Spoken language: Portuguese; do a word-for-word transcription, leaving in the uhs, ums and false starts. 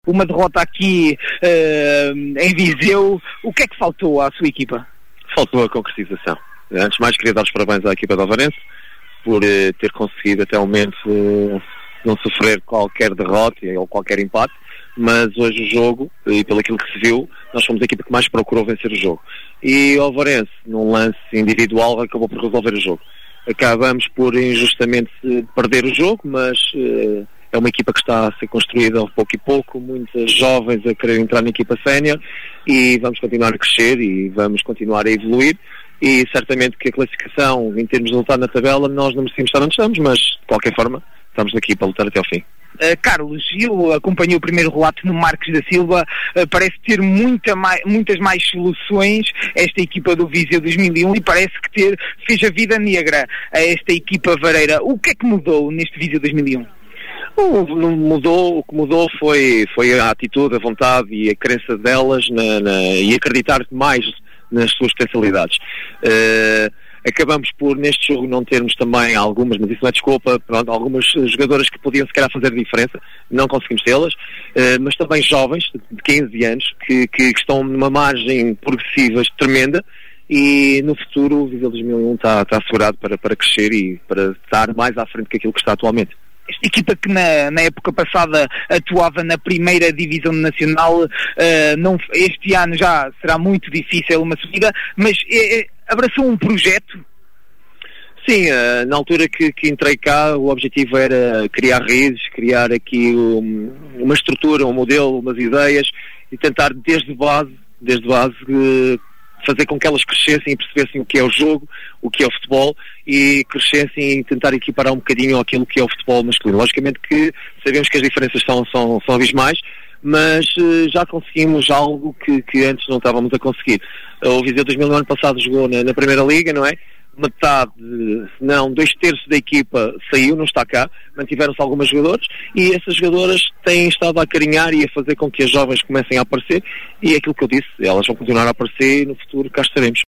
uma derrota aqui uh, em Viseu. O que é que faltou à sua equipa? Faltou a concretização. Antes de mais, queria dar os parabéns à equipa de Alvarense por uh, ter conseguido até o momento uh, não sofrer qualquer derrota ou qualquer empate, mas hoje o jogo, e pelo aquilo que se viu, nós fomos a equipa que mais procurou vencer o jogo. E o Alvarense, num lance individual, acabou por resolver o jogo. Acabamos por injustamente perder o jogo, mas uh, é uma equipa que está a ser construída pouco e pouco, muitas jovens a querer entrar na equipa sénior, e vamos continuar a crescer e vamos continuar a evoluir, e certamente que a classificação, em termos de resultado na tabela, nós não merecemos estar onde estamos, mas de qualquer forma estamos aqui para lutar até ao fim. Uh, Carlos, eu acompanhei o primeiro relato no Marques da Silva, uh, parece ter muita mais, muitas mais soluções esta equipa do Viseu dois mil e um, e parece que ter, fez a vida negra a esta equipa vareira. O que é que mudou neste Viseu dois mil e um? O, mudou, o que mudou foi, foi a atitude, a vontade e a crença delas na, na, e acreditar mais nas suas potencialidades. Uh, Acabamos por, neste jogo, não termos também algumas, mas isso não é desculpa, pronto, algumas jogadoras que podiam se calhar fazer diferença, não conseguimos tê-las, uh, mas também jovens, de quinze anos, que, que, que estão numa margem progressiva tremenda, e no futuro o Viseu dois mil e um está, está assegurado para, para crescer e para estar mais à frente que aquilo que está atualmente. Esta equipa que na, na época passada atuava na primeira divisão nacional, uh, não, este ano já será muito difícil uma subida, mas é, é, abraçou um projeto? Sim, uh, na altura que, que entrei cá, o objetivo era criar raízes, criar aqui um, uma estrutura, um modelo, umas ideias, e tentar desde base, desde base uh, fazer com que elas crescessem e percebessem o que é o jogo, o que é o futebol, e crescessem e tentar equiparar um bocadinho aquilo que é o futebol masculino. Logicamente que sabemos que as diferenças são, são, são abismais, mas uh, já conseguimos algo que, que antes não estávamos a conseguir. O Viseu dois mil no ano passado jogou na, na Primeira Liga, não é? Metade, não, dois terços da equipa saiu, não está cá, mantiveram-se algumas jogadoras, e essas jogadoras têm estado a acarinhar e a fazer com que as jovens comecem a aparecer, e é aquilo que eu disse, elas vão continuar a aparecer e no futuro cá estaremos.